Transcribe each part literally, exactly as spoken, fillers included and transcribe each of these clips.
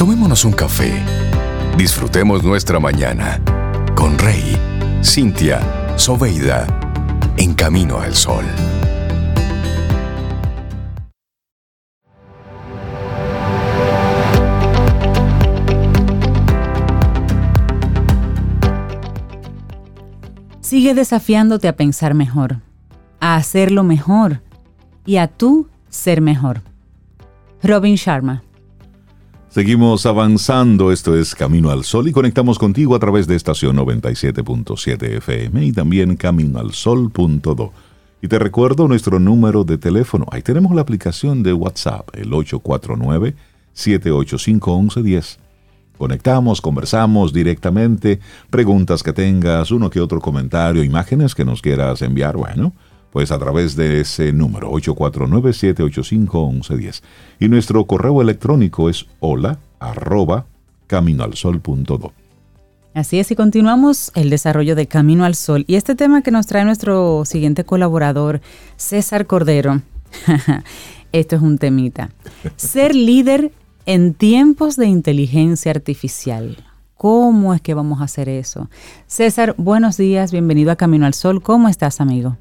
Tomémonos un café. Disfrutemos nuestra mañana con Rey, Cintia, Soveida, en Camino al Sol. Sigue desafiándote a pensar mejor, a hacerlo mejor y a tú ser mejor. Robin Sharma. Seguimos avanzando, esto es Camino al Sol y conectamos contigo a través de estación noventa y siete punto siete F M y también camino al sol punto do. Y te recuerdo nuestro número de teléfono, ahí tenemos la aplicación de WhatsApp, el ocho cuatro nueve, siete ocho cinco, uno uno uno cero. Conectamos, conversamos directamente, preguntas que tengas, uno que otro comentario, imágenes que nos quieras enviar, bueno, pues a través de ese número, ocho cuatro nueve, siete ocho cinco, uno uno uno cero. Y nuestro correo electrónico es hola, arroba, camino al sol punto do. Así es, y continuamos el desarrollo de Camino al Sol. Y este tema que nos trae nuestro siguiente colaborador, César Cordero, esto es un temita. Ser líder en tiempos de inteligencia artificial. ¿Cómo es que vamos a hacer eso? César, buenos días, bienvenido a Camino al Sol. ¿Cómo estás, amigo?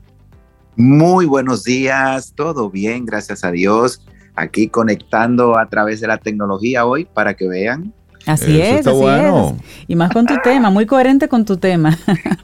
Muy buenos días, todo bien, gracias a Dios. Aquí conectando a través de la tecnología hoy para que vean. Así Eso es, así bueno. es. Y más con tu tema, muy coherente con tu tema.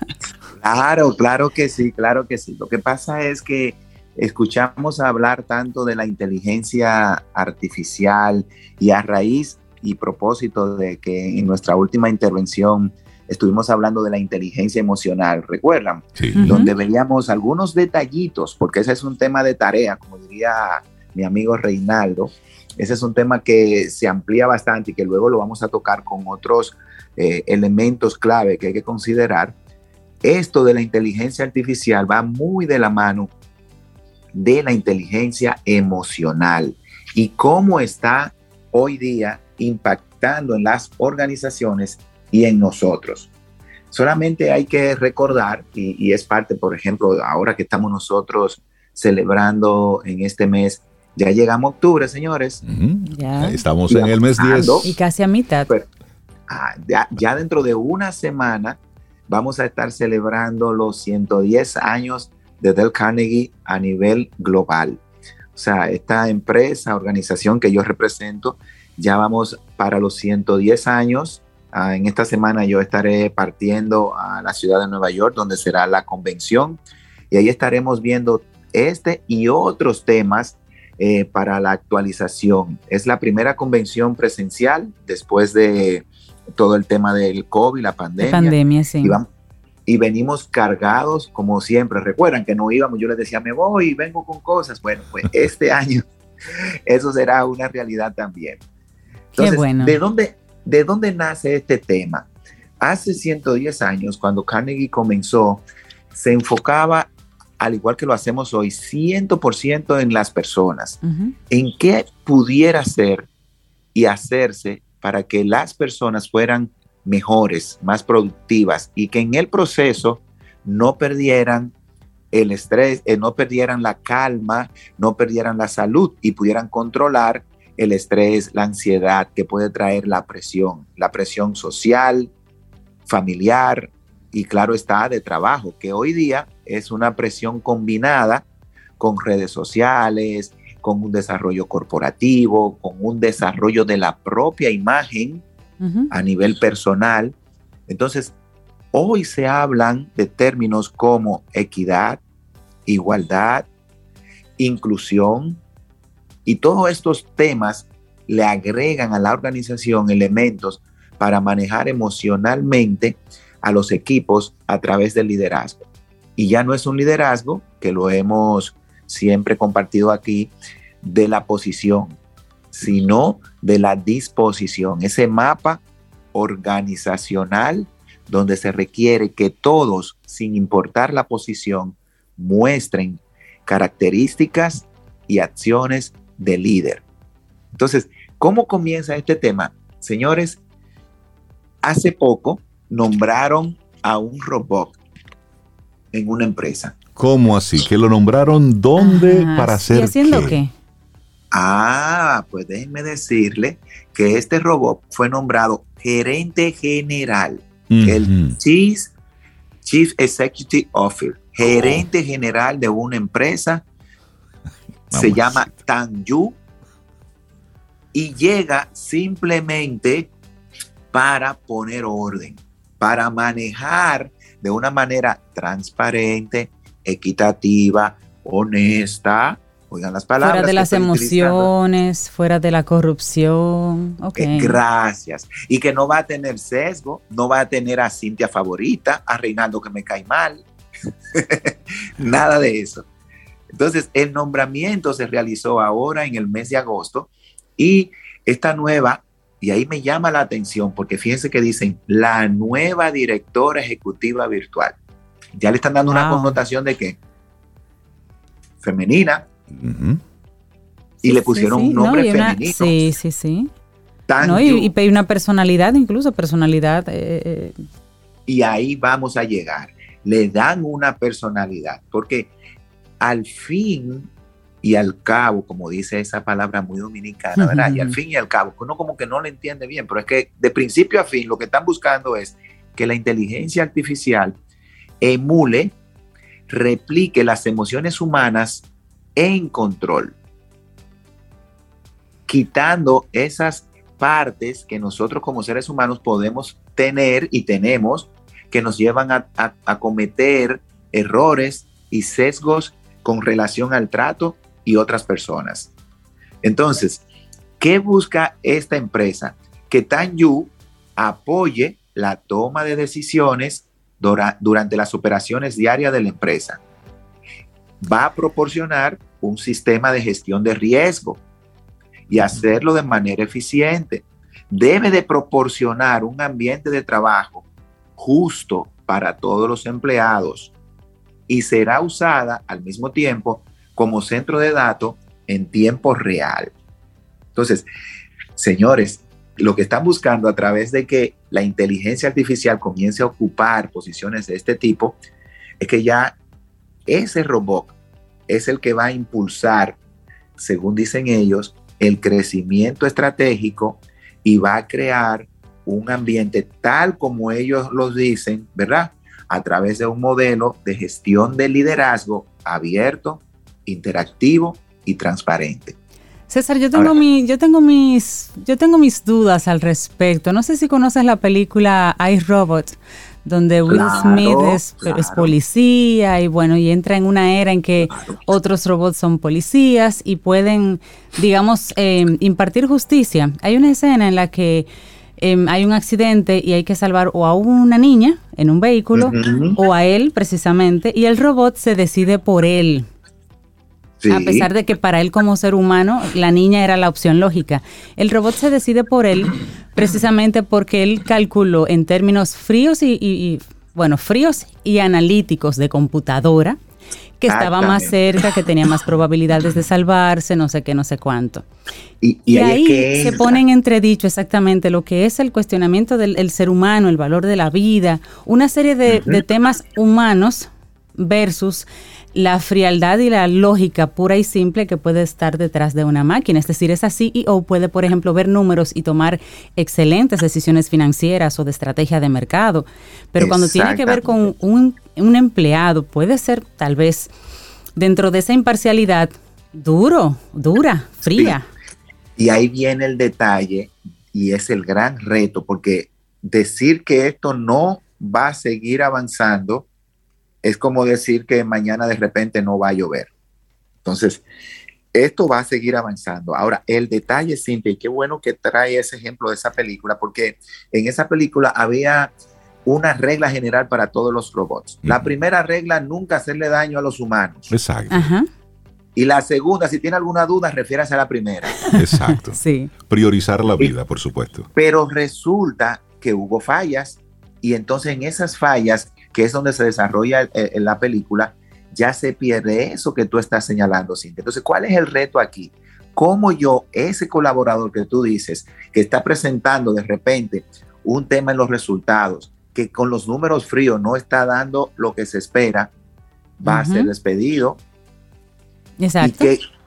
Claro, claro que sí, claro que sí. Lo que pasa es que escuchamos hablar tanto de la inteligencia artificial y a raíz y propósito de que en nuestra última intervención estuvimos hablando de la inteligencia emocional, ¿recuerdan? Sí. Donde veíamos algunos detallitos, porque ese es un tema de tarea, como diría mi amigo Reinaldo. Ese es un tema que se amplía bastante y que luego lo vamos a tocar con otros eh, elementos clave que hay que considerar. Esto de la inteligencia artificial va muy de la mano de la inteligencia emocional y cómo está hoy día impactando en las organizaciones y en nosotros. Solamente hay que recordar, y, y es parte, por ejemplo, ahora que estamos nosotros celebrando en este mes, ya llegamos a octubre, señores. Uh-huh. Ya. Estamos en el mes diez. Y casi a mitad. Pero, ah, ya, ya dentro de una semana vamos a estar celebrando los ciento diez años de Dale Carnegie a nivel global. O sea, esta empresa, organización que yo represento, ya vamos para los ciento diez años. Uh, en esta semana yo estaré partiendo a la ciudad de Nueva York, donde será la convención, y ahí estaremos viendo este y otros temas eh, para la actualización. Es la primera convención presencial después de todo el tema del COVID, la pandemia. La pandemia, sí. Y, vamos, y venimos cargados, como siempre. Recuerdan que no íbamos, yo les decía, me voy y vengo con cosas. Bueno, pues este año eso será una realidad también. Entonces, Qué bueno. ¿de dónde, ¿de dónde nace este tema? Hace ciento diez años, cuando Carnegie comenzó, se enfocaba, al igual que lo hacemos hoy, cien por ciento en las personas. Uh-huh. En qué pudiera ser y hacerse para que las personas fueran mejores, más productivas y que en el proceso no perdieran el estrés, eh, no perdieran la calma, no perdieran la salud y pudieran controlar el estrés, la ansiedad que puede traer la presión, la presión social, familiar y claro está de trabajo, que hoy día es una presión combinada con redes sociales, con un desarrollo corporativo, con un desarrollo de la propia imagen uh-huh. a nivel personal. Entonces, hoy se hablan de términos como equidad, igualdad, inclusión, y todos estos temas le agregan a la organización elementos para manejar emocionalmente a los equipos a través del liderazgo. Y ya no es un liderazgo, que lo hemos siempre compartido aquí, de la posición, sino de la disposición, ese mapa organizacional donde se requiere que todos, sin importar la posición, muestren características y acciones de líder. Entonces, ¿cómo comienza este tema? Señores, hace poco nombraron a un robot en una empresa. ¿Cómo así? ¿Que lo nombraron dónde? Ajá, ¿Para hacer ¿y haciendo qué? qué? Ah, pues déjenme decirle que este robot fue nombrado gerente general, uh-huh. el Chief, Chief Executive Officer, gerente oh. general de una empresa, Vamos se llama Tan Yu, y llega simplemente para poner orden, para manejar de una manera transparente, equitativa, honesta, oigan las palabras. Fuera de las emociones, fuera de la corrupción. Okay. Eh, gracias. Y que no va a tener sesgo, no va a tener a Cintia favorita, a Reinaldo que me cae mal. Nada de eso. Entonces, el nombramiento se realizó ahora en el mes de agosto y esta nueva, y ahí me llama la atención porque fíjense que dicen la nueva directora ejecutiva virtual. Ya le están dando wow. una connotación de ¿qué? Femenina. Uh-huh. Y sí, le pusieron sí, sí. un nombre no, una, femenino. Sí, sí, sí. No, y, y una personalidad, incluso personalidad. Eh, y ahí vamos a llegar. Le dan una personalidad, porque al fin y al cabo, como dice esa palabra muy dominicana, uh-huh. ¿verdad? Y al fin y al cabo, uno como que no lo entiende bien, pero es que de principio a fin lo que están buscando es que la inteligencia artificial emule, replique las emociones humanas en control, quitando esas partes que nosotros como seres humanos podemos tener y tenemos, que nos llevan a, a, a cometer errores y sesgos con relación al trato y otras personas. Entonces, ¿qué busca esta empresa? Que Tan Yu apoye la toma de decisiones dura, durante las operaciones diarias de la empresa. Va a proporcionar un sistema de gestión de riesgo y hacerlo de manera eficiente. Debe de proporcionar un ambiente de trabajo justo para todos los empleados y será usada al mismo tiempo como centro de datos en tiempo real. Entonces, señores, lo que están buscando a través de que la inteligencia artificial comience a ocupar posiciones de este tipo es que ya ese robot es el que va a impulsar, según dicen ellos, el crecimiento estratégico y va a crear un ambiente tal como ellos lo dicen, ¿verdad? A través de un modelo de gestión de liderazgo abierto, interactivo y transparente. César, yo tengo, Ahora, mi, yo, tengo mis, yo tengo mis dudas al respecto. No sé si conoces la película iRobot, donde Will claro, Smith es, claro. es policía y bueno, y entra en una era en que claro. otros robots son policías y pueden, digamos, eh, impartir justicia. Hay una escena en la que eh, hay un accidente y hay que salvar o a una niña en un vehículo uh-huh. o a él precisamente, y el robot se decide por él. Sí. A pesar de que para él como ser humano la niña era la opción lógica. El robot se decide por él precisamente porque él calculó en términos fríos y, y, y bueno, fríos y analíticos de computadora que estaba más cerca, que tenía más probabilidades de salvarse, no sé qué, no sé cuánto. Y, y, y ahí, ahí se pone en entredicho exactamente lo que es el cuestionamiento del el ser humano, el valor de la vida, una serie de, uh-huh. de temas humanos versus la frialdad y la lógica pura y simple que puede estar detrás de una máquina. Es decir, esa C E O puede, por ejemplo, ver números y tomar excelentes decisiones financieras o de estrategia de mercado, pero cuando tiene que ver con un, un empleado, puede ser tal vez dentro de esa imparcialidad duro, dura, fría. Sí. Y ahí viene el detalle y es el gran reto, porque decir que esto no va a seguir avanzando es como decir que mañana de repente no va a llover. Entonces, esto va a seguir avanzando. Ahora, el detalle, Cintia, y qué bueno que trae ese ejemplo de esa película, porque en esa película había una regla general para todos los robots. Uh-huh. La primera regla, nunca hacerle daño a los humanos. Exacto. Ajá. Y la segunda, si tiene alguna duda, refiérase a la primera. Exacto. Sí. Priorizar la vida, por supuesto. Pero resulta que hubo fallas, y entonces en esas fallas, que es donde se desarrolla el, el, la película, ya se pierde eso que tú estás señalando, Cintia. Entonces, ¿cuál es el reto aquí? ¿Cómo yo, ese colaborador que tú dices, que está presentando de repente un tema en los resultados, que con los números fríos no está dando lo que se espera, va uh-huh. a ser despedido? Exacto. Y que,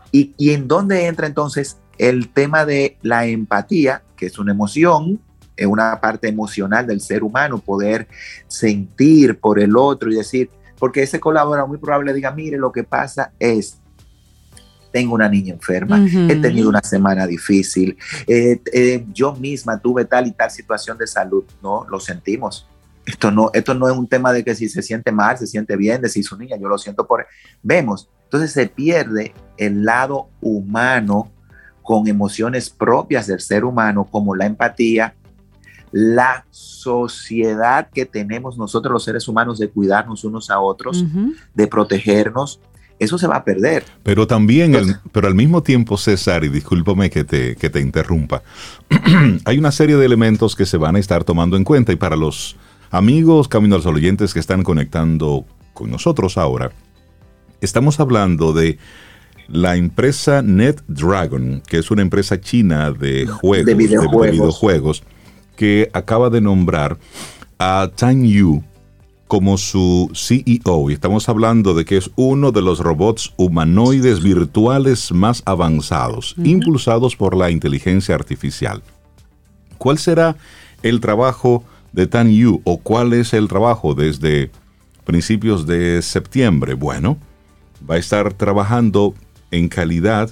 ¿Y, y en dónde entra entonces el tema de la empatía, que es una emoción, es una parte emocional del ser humano, poder sentir por el otro y decir, porque ese colaborador muy probable diga, mire, lo que pasa es, tengo una niña enferma, uh-huh. he tenido una semana difícil, eh, eh, yo misma tuve tal y tal situación de salud. No, lo sentimos. Esto no, esto no es un tema de que si se siente mal, se siente bien, de si su niña, yo lo siento por... Vemos, entonces se pierde el lado humano con emociones propias del ser humano, como la empatía, la sociedad que tenemos nosotros los seres humanos de cuidarnos unos a otros, uh-huh. de protegernos. Eso se va a perder. Pero también, el, pero al mismo tiempo, César, y discúlpame que te, que te interrumpa, hay una serie de elementos que se van a estar tomando en cuenta, y para los amigos Camino al Sol oyentes que están conectando con nosotros ahora, estamos hablando de la empresa NetDragon, que es una empresa china de juegos, de videojuegos, de videojuegos que acaba de nombrar a Tan Yu como su C E O, y estamos hablando de que es uno de los robots humanoides virtuales más avanzados, uh-huh. impulsados por la inteligencia artificial. ¿Cuál será el trabajo de Tan Yu, o cuál es el trabajo desde principios de septiembre? Bueno, va a estar trabajando en calidad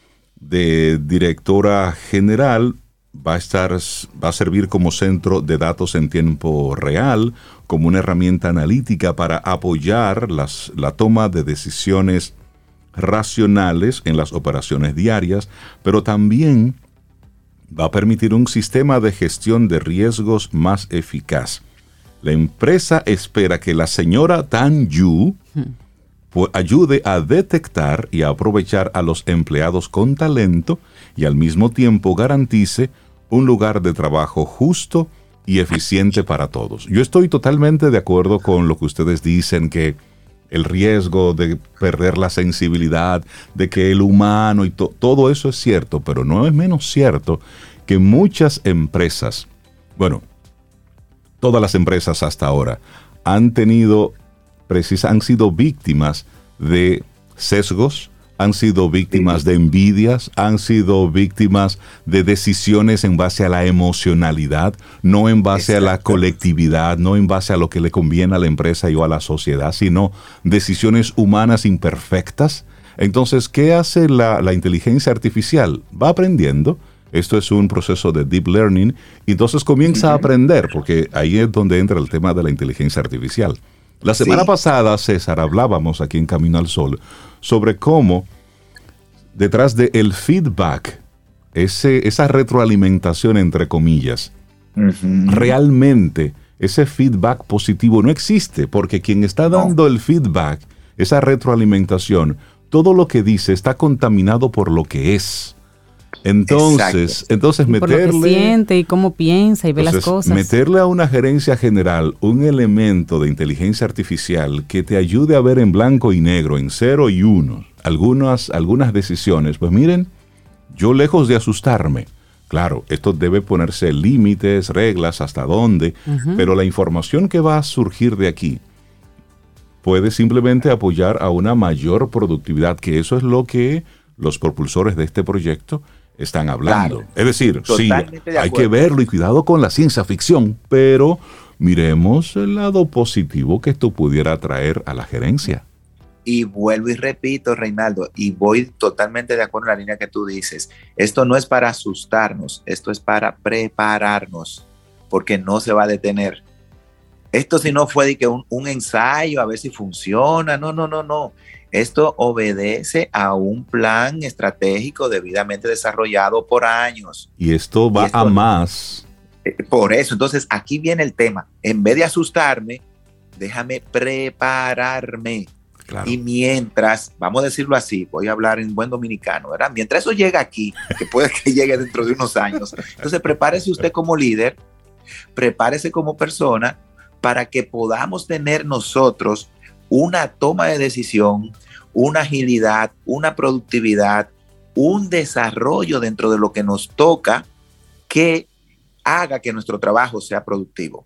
de directora general, va a estar, va a servir como centro de datos en tiempo real, como una herramienta analítica para apoyar las, la toma de decisiones racionales en las operaciones diarias, pero también va a permitir un sistema de gestión de riesgos más eficaz. La empresa espera que la señora Tan Yu hmm. pues, ayude a detectar y a aprovechar a los empleados con talento y al mismo tiempo garantice un lugar de trabajo justo y eficiente para todos. Yo estoy totalmente de acuerdo con lo que ustedes dicen, que el riesgo de perder la sensibilidad, de que el humano y to- todo eso es cierto, pero no es menos cierto que muchas empresas, bueno, todas las empresas hasta ahora han tenido, precisa, han sido víctimas de sesgos, han sido víctimas de envidias, han sido víctimas de decisiones en base a la emocionalidad, no en base a la colectividad, no en base a lo que le conviene a la empresa y o a la sociedad, sino decisiones humanas imperfectas. Entonces, ¿qué hace la, la inteligencia artificial? Va aprendiendo. Esto es un proceso de deep learning, y entonces comienza a aprender, porque ahí es donde entra el tema de la inteligencia artificial. La semana sí. pasada, César, hablábamos aquí en Camino al Sol sobre cómo detrás del feedback, ese, esa retroalimentación entre comillas, uh-huh. realmente ese feedback positivo no existe, porque quien está dando no. el feedback, esa retroalimentación, todo lo que dice está contaminado por lo que es. Entonces, entonces meterle... Por lo que siente y cómo piensa y ve las cosas. Meterle a una gerencia general un elemento de inteligencia artificial que te ayude a ver en blanco y negro, en cero y uno, algunas, algunas decisiones. Pues miren, yo lejos de asustarme, claro, esto debe ponerse límites, reglas, hasta dónde, uh-huh. pero la información que va a surgir de aquí puede simplemente apoyar a una mayor productividad, que eso es lo que los propulsores de este proyecto están hablando. Claro, es decir, sí, hay que verlo y cuidado con la ciencia ficción, pero miremos el lado positivo que esto pudiera traer a la gerencia. Y vuelvo y repito, Reinaldo, y voy totalmente de acuerdo en la línea que tú dices. Esto no es para asustarnos, esto es para prepararnos, porque no se va a detener. Esto si no fue de que un, un ensayo a ver si funciona, no, no, no, no. Esto obedece a un plan estratégico debidamente desarrollado por años. Y esto va y esto, a más. Por eso, entonces aquí viene el tema. En vez de asustarme, déjame prepararme. Claro. Y mientras, vamos a decirlo así, voy a hablar en buen dominicano, ¿verdad? Mientras eso llega aquí, que puede que llegue dentro de unos años, entonces prepárese usted como líder, prepárese como persona, para que podamos tener nosotros una toma de decisión, una agilidad, una productividad, un desarrollo dentro de lo que nos toca que haga que nuestro trabajo sea productivo.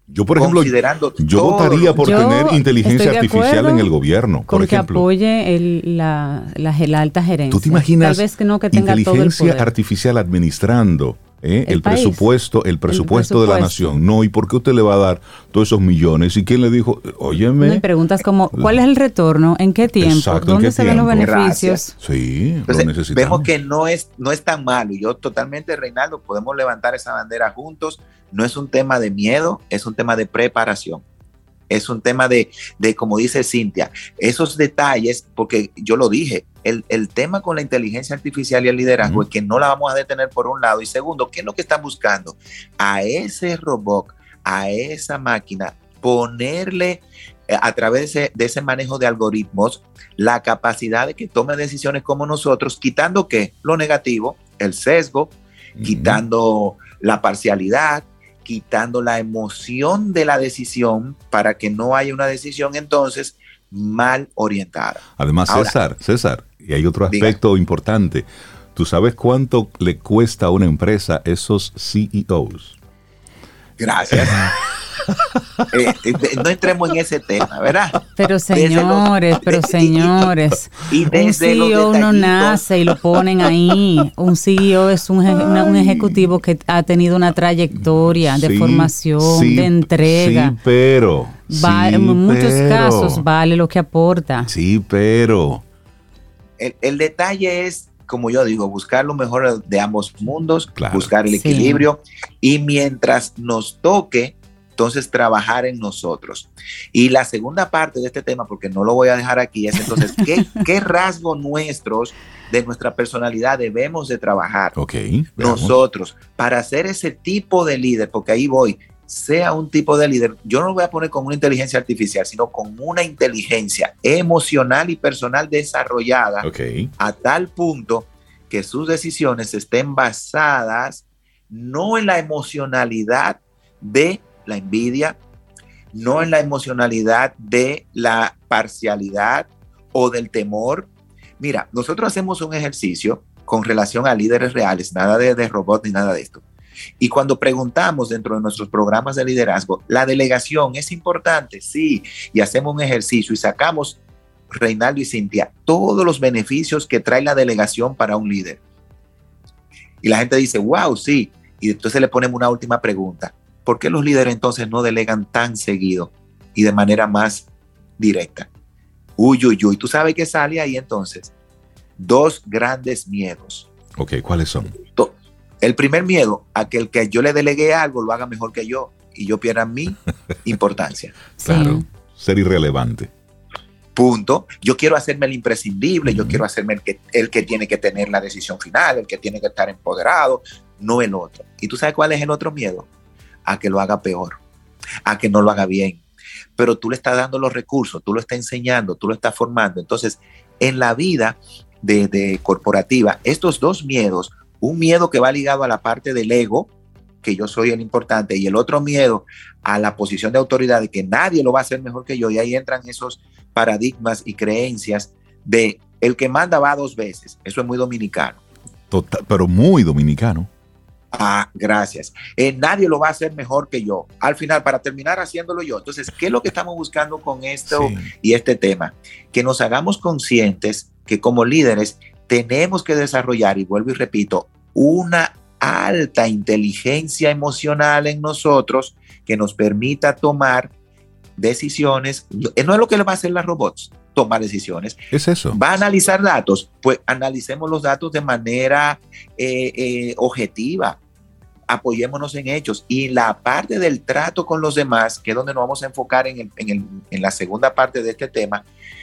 Yo, por ejemplo, yo votaría por yo tener inteligencia artificial en el gobierno, por con ejemplo. Que apoye el, la, la, la alta gerencia. ¿Tú te imaginas Tal vez que no, que tenga inteligencia todo el poder. artificial administrando eh, el, el presupuesto, el presupuesto el de la nación? No, ¿y por qué usted le va a dar todos esos millones? ¿Y quién le dijo? Óyeme. No, y preguntas como, ¿cuál es el retorno? ¿En qué tiempo? Exacto, ¿Dónde ¿en qué se tiempo? ven los beneficios? Gracias. Sí, Entonces, lo necesitamos. Vemos que no es, no es tan malo. Y yo totalmente, Reinaldo, podemos levantar esa bandera juntos. No es un tema de miedo, es un tema de preparación. Es un tema de, de, como dice Cintia, esos detalles, porque yo lo dije, el, el tema con la inteligencia artificial y el liderazgo uh-huh. es que no la vamos a detener por un lado. Y segundo, ¿qué es lo que están buscando? A ese robot, a esa máquina, ponerle eh, a través de ese, de ese manejo de algoritmos la capacidad de que tome decisiones como nosotros, quitando ¿qué? Lo negativo, el sesgo, uh-huh. quitando la parcialidad, quitando la emoción de la decisión para que no haya una decisión entonces mal orientada. Además, Ahora, César, César, y hay otro aspecto diga. importante. ¿Tú sabes cuánto le cuesta a una empresa esos C E Os? Gracias. eh, eh, no entremos en ese tema, ¿verdad? Pero señores, los, pero señores, y un C E O no nace y lo ponen ahí. Un C E O es un, una, un ejecutivo que ha tenido una trayectoria de sí, formación, sí, de entrega. Sí, pero. Va, sí, en muchos pero, casos vale lo que aporta. Sí, pero. El, el detalle es, como yo digo, buscar lo mejor de ambos mundos, claro. buscar el sí. equilibrio y mientras nos toque, entonces trabajar en nosotros. Y la segunda parte de este tema, porque no lo voy a dejar aquí, es entonces, ¿qué, qué rasgos nuestros de nuestra personalidad debemos de trabajar okay, nosotros para ser ese tipo de líder? Porque ahí voy, sea un tipo de líder, yo no lo voy a poner con una inteligencia artificial, sino con una inteligencia emocional y personal desarrollada okay. a tal punto que sus decisiones estén basadas no en la emocionalidad de la envidia, no en la emocionalidad de la parcialidad o del temor. Mira, nosotros hacemos un ejercicio con relación a líderes reales, nada de, de robot ni nada de esto. Y cuando preguntamos dentro de nuestros programas de liderazgo, ¿la delegación es importante? Sí, y hacemos un ejercicio y sacamos, Reinaldo y Cintia, todos los beneficios que trae la delegación para un líder. Y la gente dice, wow, sí. Y entonces le ponemos una última pregunta. ¿Por qué los líderes entonces no delegan tan seguido y de manera más directa? Uy, uy, uy. ¿Tú sabes qué sale ahí entonces? Dos grandes miedos. Ok, ¿cuáles son? El primer miedo, a que el que yo le delegué algo lo haga mejor que yo y yo pierda mi importancia. Claro, sí. Ser irrelevante. Punto. Yo quiero hacerme el imprescindible, uh-huh. yo quiero hacerme el que, el que tiene que tener la decisión final, el que tiene que estar empoderado, no el otro. ¿Y tú sabes cuál es el otro miedo? A que lo haga peor, a que no lo haga bien. Pero tú le estás dando los recursos, tú lo estás enseñando, tú lo estás formando. Entonces, en la vida de, de corporativa, estos dos miedos, un miedo que va ligado a la parte del ego, que yo soy el importante, y el otro miedo a la posición de autoridad, de que nadie lo va a hacer mejor que yo, y ahí entran esos paradigmas y creencias de el que manda va dos veces. Eso es muy dominicano. Total, pero muy dominicano. Ah, gracias. Eh, nadie lo va a hacer mejor que yo. Al final, para terminar haciéndolo yo. Entonces, ¿qué es lo que estamos buscando con esto sí. y este tema? Que nos hagamos conscientes que como líderes tenemos que desarrollar, y vuelvo y repito, una alta inteligencia emocional en nosotros que nos permita tomar decisiones. No es lo que le va a hacer las robots, tomar decisiones. Es eso. Va a analizar datos, pues analicemos los datos de manera eh, eh, objetiva. Apoyémonos en hechos. Y la parte del trato con los demás, que es donde nos vamos a enfocar en, el, en, el, en la segunda parte de este tema,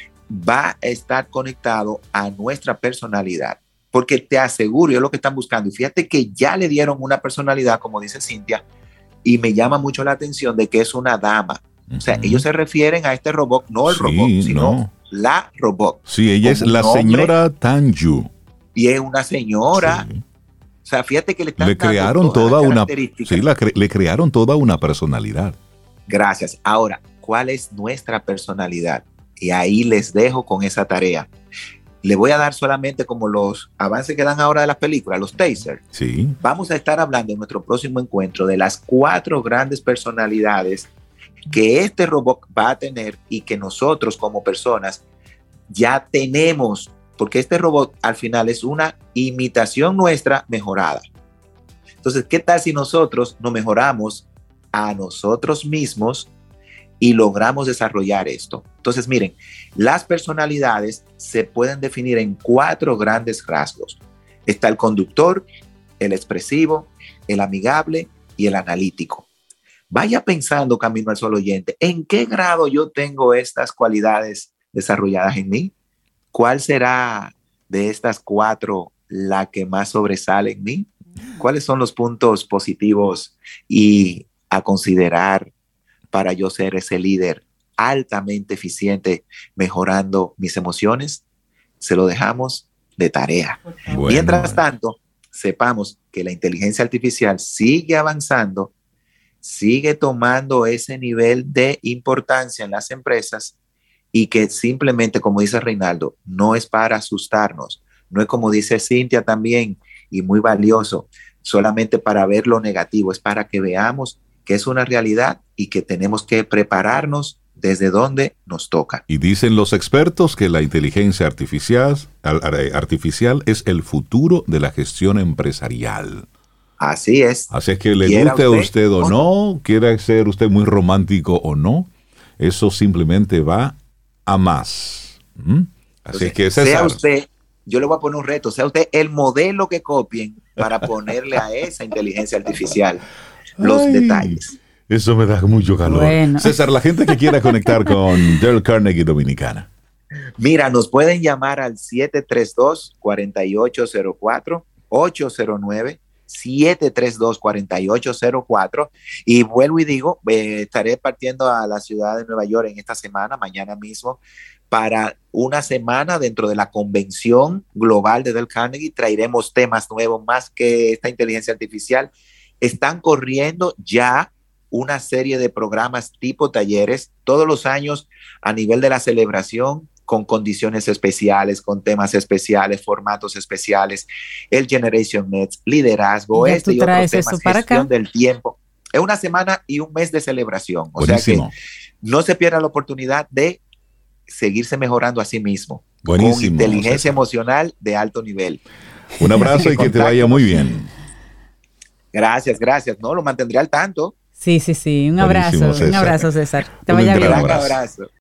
va a estar conectado a nuestra personalidad. Porque te aseguro, es lo que están buscando. Y fíjate que ya le dieron una personalidad, como dice Cintia, y me llama mucho la atención de que es una dama. Uh-huh. O sea, ellos se refieren a este robot, no el sí, robot, sino no. la robot. Sí, ella es la señora Tanju. Y es una señora. Sí. O sea, fíjate que le están le crearon toda una, sí, la cre- le crearon toda una personalidad. Gracias. Ahora, ¿cuál es nuestra personalidad? Y ahí les dejo con esa tarea. le voy a dar solamente como los avances que dan ahora de las películas, los tasers. Sí. Vamos a estar hablando en nuestro próximo encuentro de las cuatro grandes personalidades que este robot va a tener y que nosotros como personas ya tenemos, porque este robot al final es una imitación nuestra mejorada. Entonces, ¿qué tal si nosotros nos mejoramos a nosotros mismos y logramos desarrollar esto? Entonces, miren, las personalidades se pueden definir en cuatro grandes rasgos. Está el conductor, el expresivo, el amigable y el analítico. Vaya pensando, Camino al Sol oyente, ¿en qué grado yo tengo estas cualidades desarrolladas en mí? ¿Cuál será de estas cuatro la que más sobresale en mí? ¿Cuáles son los puntos positivos y a considerar para yo ser ese líder altamente eficiente mejorando mis emociones? Se lo dejamos de tarea. Bueno. Mientras tanto, sepamos que la inteligencia artificial sigue avanzando, sigue tomando ese nivel de importancia en las empresas y que simplemente, como dice Reinaldo, no es para asustarnos, no es como dice Cintia también, y muy valioso, solamente para ver lo negativo, es para que veamos que es una realidad y que tenemos que prepararnos desde donde nos toca. Y dicen los expertos que la inteligencia artificial, artificial es el futuro de la gestión empresarial. Así es. Así es que le guste a usted o no, quiera ser usted muy romántico o no, eso simplemente va a más. ¿Mm? Así Entonces, es que César, sea usted, yo le voy a poner un reto, sea usted el modelo que copien para ponerle a esa inteligencia artificial los Ay, detalles. Eso me da mucho calor. Bueno. César, la gente que quiera conectar con Dale Carnegie Dominicana. Mira, nos pueden llamar al siete tres dos, cuatro ocho cero cuatro, ocho cero nueve, siete tres dos, cuatro ocho cero cuatro, y vuelvo y digo, eh, estaré partiendo a la ciudad de Nueva York en esta semana, mañana mismo, para una semana dentro de la convención global de Dale Carnegie. Traeremos temas nuevos más que esta inteligencia artificial. Están corriendo ya una serie de programas tipo talleres todos los años a nivel de la celebración, con condiciones especiales, con temas especiales, formatos especiales, el Generation Next, liderazgo, este y otros temas, gestión del tiempo. Es una semana y un mes de celebración. O Buenísimo. sea que no se pierda la oportunidad de seguirse mejorando a sí mismo. Buenísimo, con inteligencia César. emocional de alto nivel. Un abrazo y que te vaya muy bien. Gracias, gracias. No, lo mantendré al tanto. Sí, sí, sí. Un abrazo. Un abrazo, César. Te vaya bien. Un abrazo.